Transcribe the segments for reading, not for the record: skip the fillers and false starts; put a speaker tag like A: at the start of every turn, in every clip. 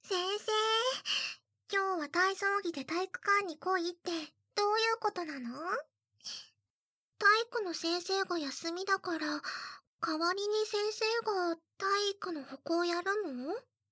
A: 先生、今日は体操着で体育館に来いってどういうことなの？体育の先生が休みだから、代わりに先生が体育の歩行やるの？うわ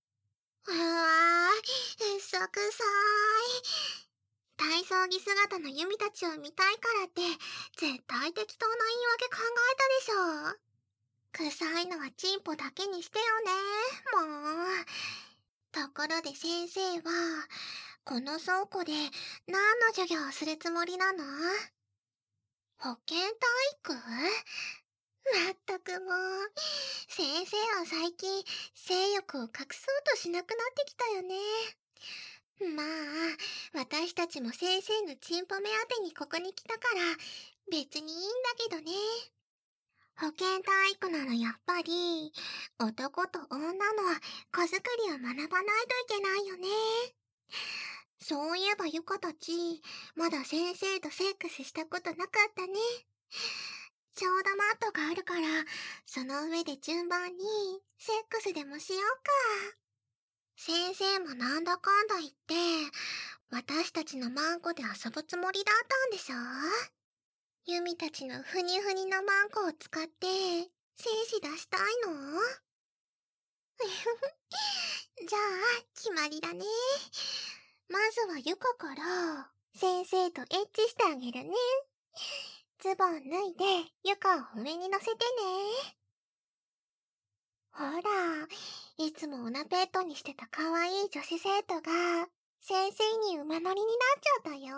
A: ぁ、嘘くさい。体操着姿のユミたちを見たいからって絶対適当な言い訳考えたでしょ。臭いのはチンポだけにしてよね、もう。ところで先生は、この倉庫で何の授業をするつもりなの？保健体育？まったくもう、先生は最近性欲を隠そうとしなくなってきたよね。まあ、私たちも先生のチンポ目当てにここに来たから、別にいいんだけどね。保健体育ならやっぱり、男と女の子作りを学ばないといけないよね。そういえばゆかたち、まだ先生とセックスしたことなかったね。ちょうどマットがあるから、その上で順番にセックスでもしようか。先生もなんだかんだ言って、私たちのマンコで遊ぶつもりだったんでしょ？ユミたちのふにふにのマンコを使って、精子出したいの？じゃあ、決まりだね。まずはゆかから、先生とエッチしてあげるね。ズボン脱いで、ゆかを上に乗せてね。ほら、いつもオナペットにしてた可愛い女子生徒が、先生に馬乗りになっちゃったよ。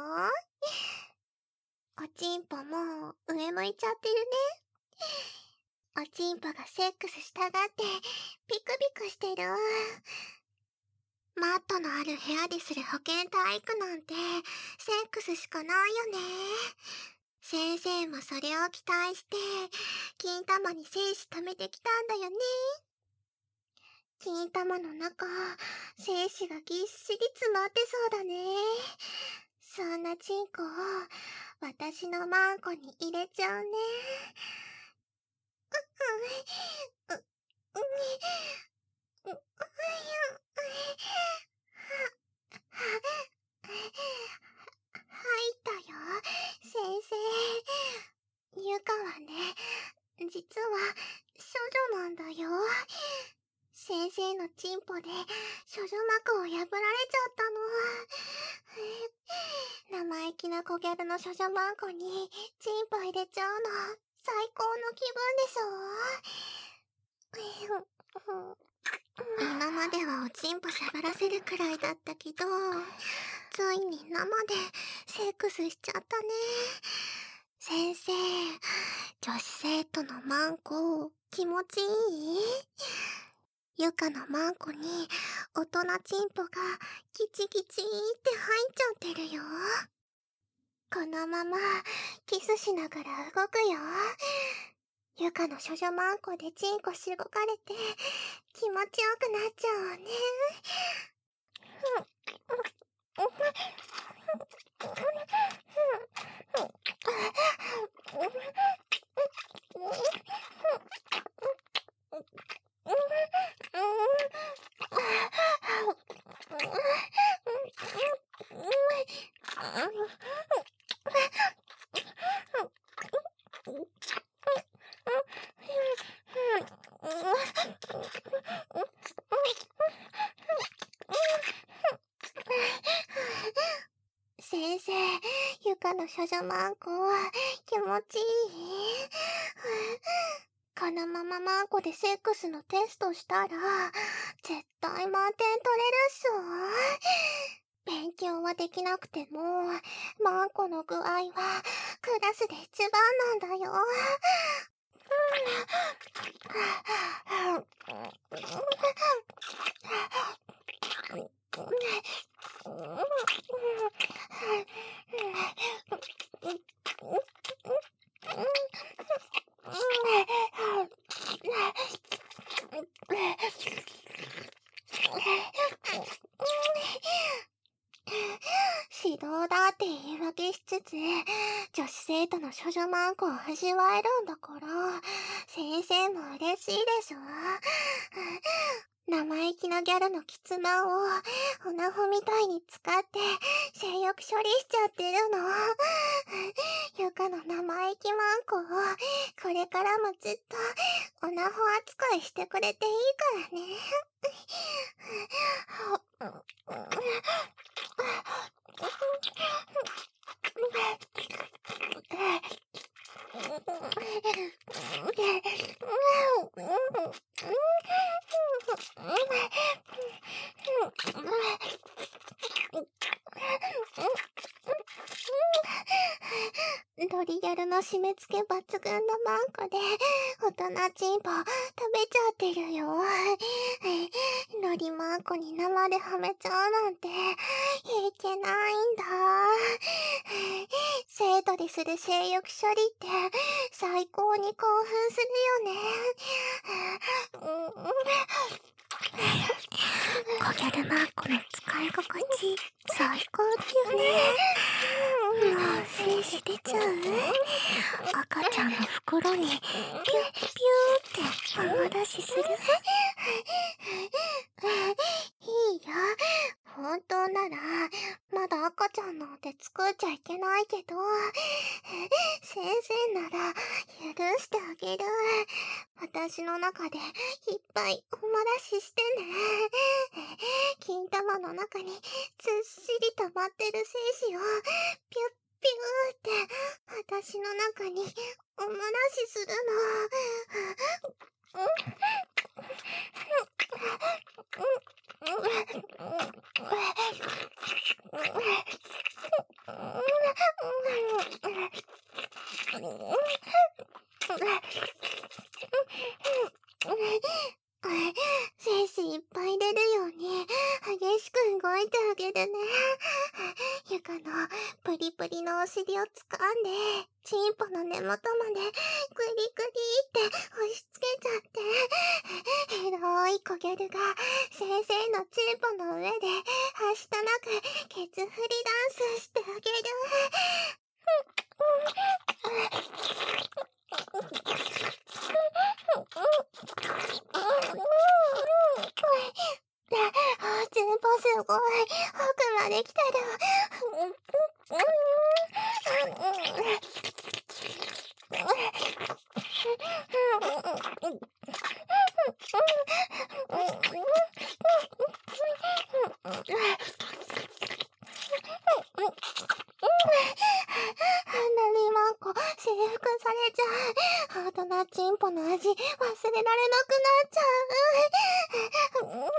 A: おちんぽも上向いちゃってるね。おちんぽがセックスしたがってピクピクしてる。マットのある部屋でする保健体育なんてセックスしかないよね。先生もそれを期待して金玉に精子溜めてきたんだよね。金玉の中、精子がぎっしり詰まってそうだね。そんなチンコを私のマンコに入れちゃうね。入ったよ、先生。ゆかはね、実は処女なんだよ。先生のチンポで処女膜を破られちゃったの。生意気な小ギャルの処女マンコにチンポ入れちゃうの最高の気分でしょ？今まではおちんぽしゃぶらせるくらいだったけど、ついに生でセックスしちゃったね。先生、女子生徒のマンコ気持ちいい？ゆかのマンコに大人チンポがキチキチって入っちゃってるよ。このままキスしながら動くよ。ゆかの処女マンコでチンコしごかれて気持ちよくなっちゃうわね。先生、ゆかの処女マンコ気持ちいい？このままマンコでセックスのテストしたら絶対満点取れるっしょ。勉強はできなくてもマンコの具合はクラスで一番なんだよ。指導だって言い訳しつつ、女子生徒の処女マンコを味わえるんだから、先生も嬉しいでしょ？生意気なギャルのキツマンをオナホみたいに使って性欲処理しちゃってるの。ゆかの生意気マンコをこれからもずっとオナホ扱いしてくれていいからね。ドリギャルの締め付け抜群のマンコで大人チンポ食べちゃってるよ。ドリマンコに生ではめちゃうなんていけないんだ。生徒でする性欲処理って最高に興奮するよね。コギャルマンコの使い心地最高だよね。もう精子出ちゃう？赤ちゃんの袋にピュッピューって泡出しする？いいよ。本当ならまだ赤ちゃんなんて作っちゃいけないけど、先生なら許してあげる。私の中でいっぱいおまらししてね。金玉の中にずっしり溜まってる精子をピュッピューって私の中におまらしするの。精子いっぱい出るように激しく動いてあげるね。ゆかのプリプリのお尻を掴んでチンポの根元までグリグリって押し付けちゃって、エロいコギャルが先生のチンポの上ではしたなくケツ振りダンスしてあげる。チンポすごい奥まで来てる。何マンコ征服されちゃう。大人チンポの味忘れられなくなっちゃう。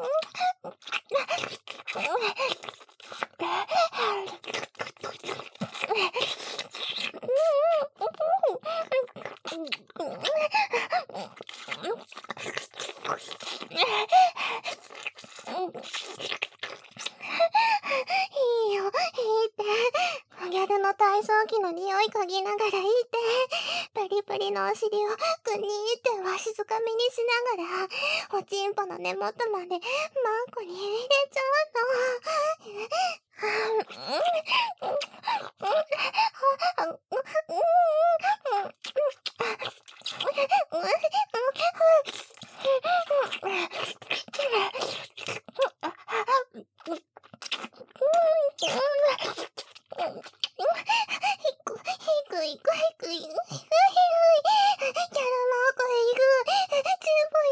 A: いいよ、いいって。ギャルの体操着の匂い嗅ぎながらいいって。プリプリのお尻をグニーってわしづかみにしながら、おちんぽの根元までマンコに入れちゃうの。いく。ギャルマンコいく。チンポ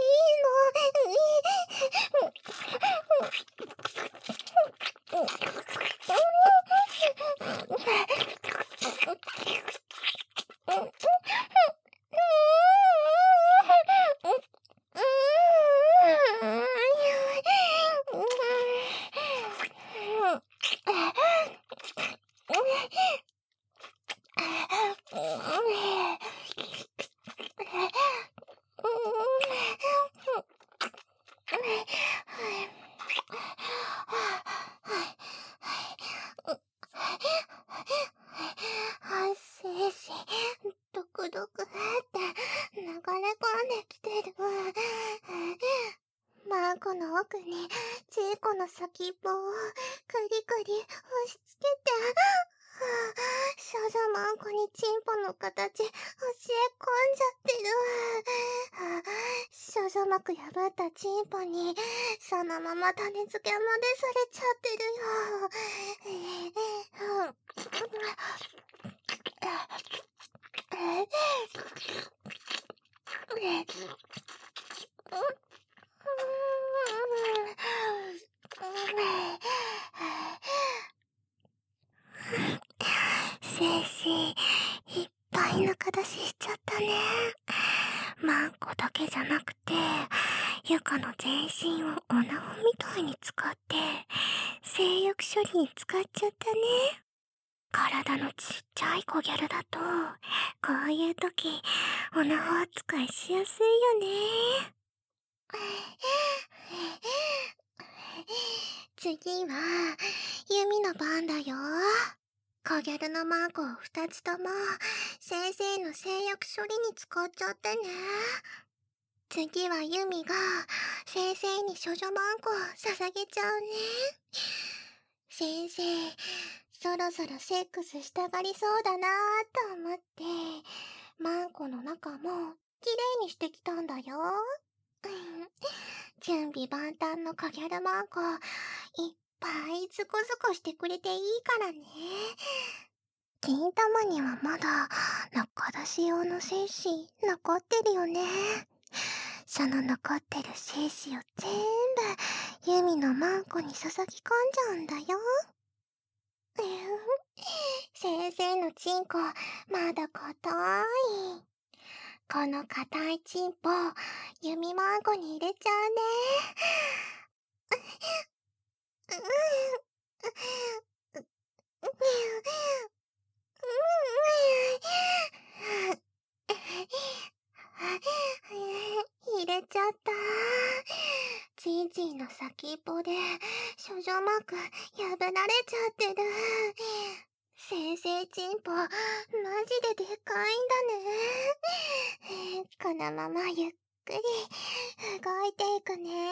A: 精子ドクドクって流れ込んできてる。マンコの奥にチーコの先っぽをクリクリ押し付けて少女マンコにチンポの形教え込んじゃってる。少女膜破ったチンポにそのまま種付けまでされちゃってるよ。精子いっぱい中出ししちゃったね。マンコだけじゃなくてユカの全身をお縄みたいに使って性欲処理に使っちゃったね。体のちっちゃい子ギャルだとこういう時お縄扱いしやすいよね。次はユミの番だよ。小ギャルのマンコを2つとも先生の性欲処理に使っちゃってね。次はユミが先生に処女マンコを捧げちゃうね。先生、そろそろセックスしたがりそうだなーと思ってマンコの中もきれいにしてきたんだよ。準備万端の小ギャルマンコいっぱいズコズコしてくれていいからね。金玉にはまだ中出し用の精子残ってるよね。その残ってる精子を全部ユミのマンコに注ぎ込んじゃうんだよ。先生のチンコまだ硬い。この硬いチンポユミマンコに入れちゃうね。入れちゃった。チンチンの先っぽで処女膜破られちゃってる。先生チンポマジででかいんだね。このままゆっくり動いていくね。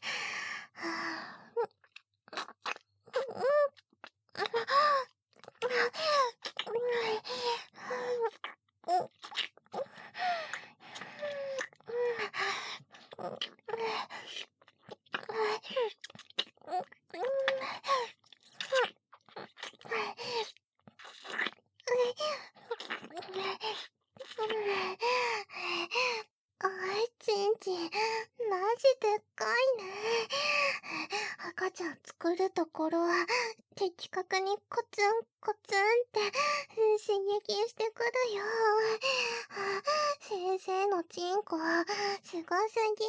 A: ちんちんマジでっかいね。赤ちゃん作るところは的確にコツンコツンって刺激してくるよ。先生のチンコすごすぎ。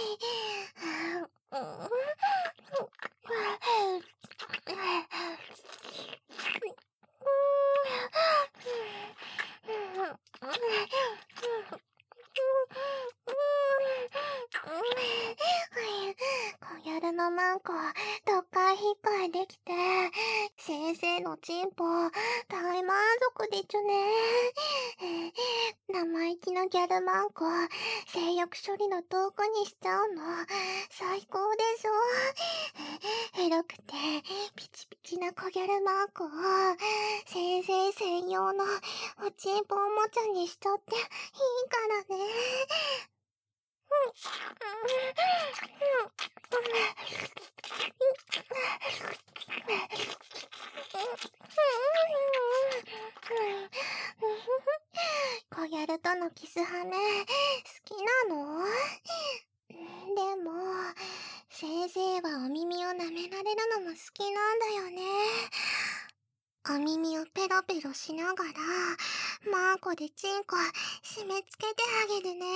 A: 小ギャルのマンコどっかい引っかいできて先生のチンポ大満足でちゅね。生意気なギャルマンコ性欲処理の道具にしちゃうの最高でしょ。エロくてピチピチな小ギャルマンコを先生専用のおちんぽおもちゃにしちゃっていいからね。小ギャルとのキスハネ好きなの？でも先生はお耳を舐められるのも好きなんだよね。お耳をペロペロしながらマンコでチンコ締め付けてあげるね。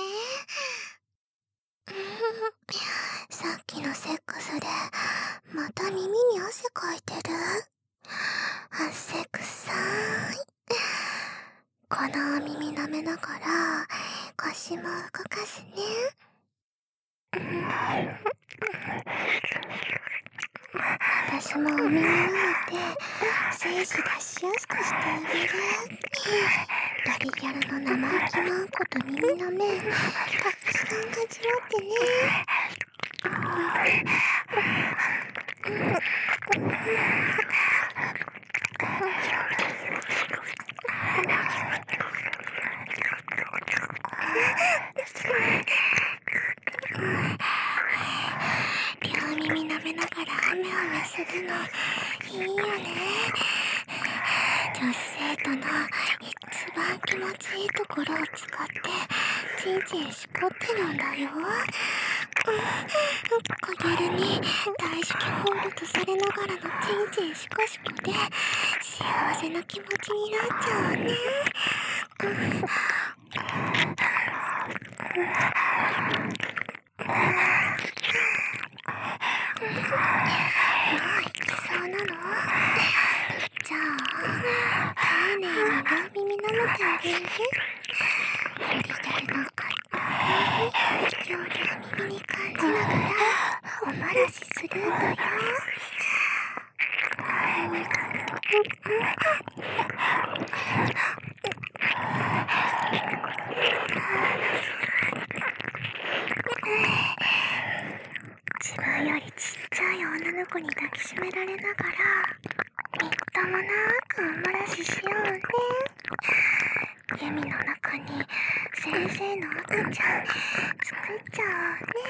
A: さっきのセックスでまた耳に汗かいてる。汗くさい。このお耳舐めながら腰も動かすね。私もお耳舐めて精子出しやすくしてあげる。ガリギャルの生意気マンコと耳舐めたくさん味わってね。 するのいいよね。女子生徒の一番気持ちいいところを使ってチンチンしこってるんだよ。かげるに大好きホールとされながらのチンチンシコシコで幸せな気持ちになっちゃうね。もう行きそうなの？じゃあ丁寧に両耳舐めてあげるね。リタルの両耳に感じながらおまらしするんだよ。自分よりちっちゃい女の子に抱きしめられながらみっともなくおまらししようね。弓の中に先生の赤ちゃん作っちゃおうね。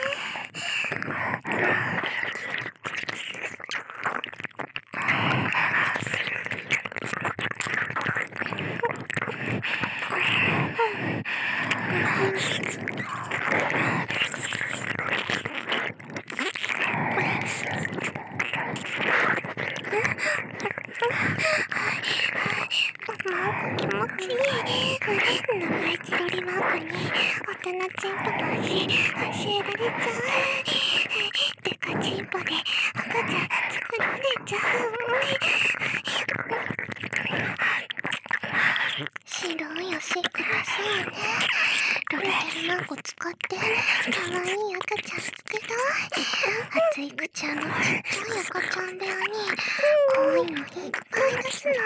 A: 気持ちいい。長いチロリマークに大人チンポの足教えられちゃう。でかチンポで赤ちゃん作られちゃう。白いおしっこがそうね。ロレキャルマンコ使ってかわいい赤ちゃん作ろう。熱い口のちっちゃい赤ちゃん部屋に可愛いのいっぱい出すの。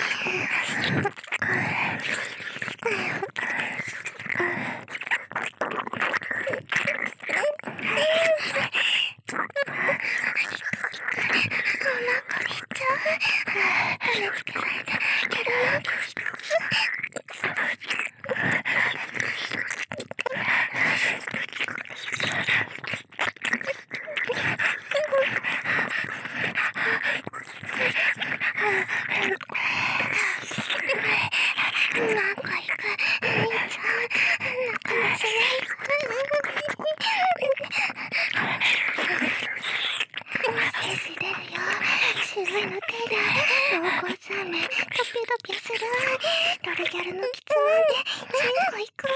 A: 白いの手で濃厚サーメンドピドピする。ロレギャルのキツなんでチンコいく。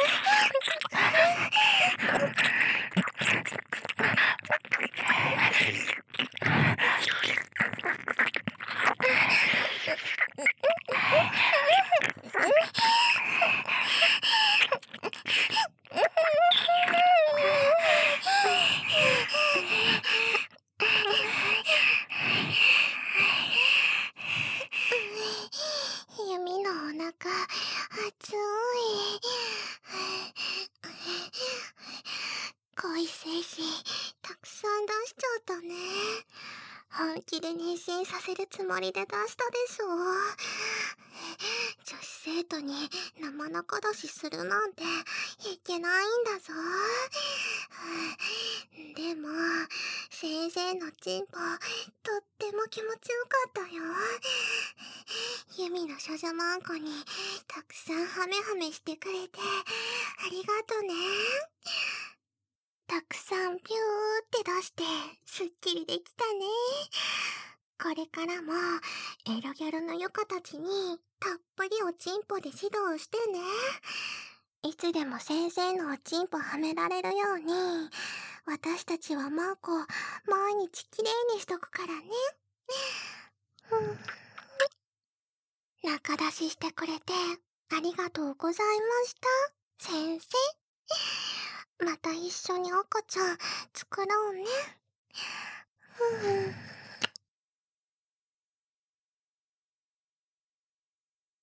A: 弓のお腹熱い。恋精子たくさん出しちゃったね。本気で妊娠させるつもりで出したでしょ。女子生徒に生仲出しするなんていけないんだぞ。でも先生のチンポとっても気持ちよかったよ。弓の少女マンコにたくさんハメハメしてくれてありがとね。たくさんピューって出してすっきりできたね。これからもエロギャルのヨカたちにたっぷりおちんぽで指導してね。いつでも先生のおちんぽはめられるように私たちはマーコ毎日きれいにしとくからね。仲出ししてくれてありがとうございました、先生。また一緒に赤ちゃん作ろうね。